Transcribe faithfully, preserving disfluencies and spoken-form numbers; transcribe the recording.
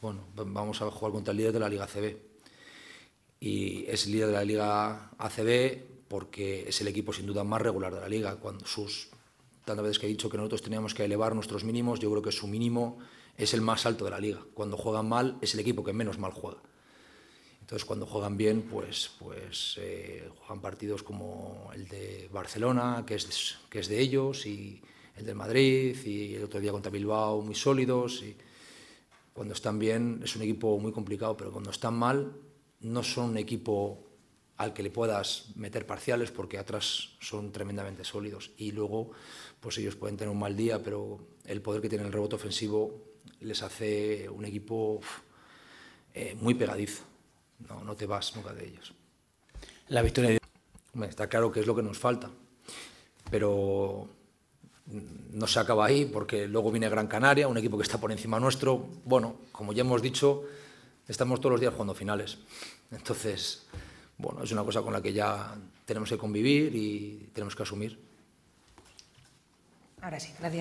Bueno, vamos a jugar contra el líder de la Liga A C B. Y es el líder de la Liga A C B porque es el equipo sin duda más regular de la Liga. Cuando sus tantas veces que he dicho que nosotros teníamos que elevar nuestros mínimos, yo creo que su mínimo es el más alto de la Liga. Cuando juegan mal, es el equipo que menos mal juega. Entonces, cuando juegan bien, pues, pues eh, juegan partidos como el de Barcelona, que es, que es de ellos, y el del Madrid, y el otro día contra Bilbao, muy sólidos. Y cuando están bien, es un equipo muy complicado, pero cuando están mal, no son un equipo al que le puedas meter parciales, porque atrás son tremendamente sólidos. Y luego, pues ellos pueden tener un mal día, pero el poder que tiene el rebote ofensivo les hace un equipo eh, muy pegadizo. No, no te vas nunca de ellos. La victoria de... Está claro que es lo que nos falta, pero no se acaba ahí, porque luego viene Gran Canaria, un equipo que está por encima nuestro. Bueno, como ya hemos dicho, estamos todos los días jugando finales. Entonces, bueno, es una cosa con la que ya tenemos que convivir y tenemos que asumir. Ahora sí, gracias.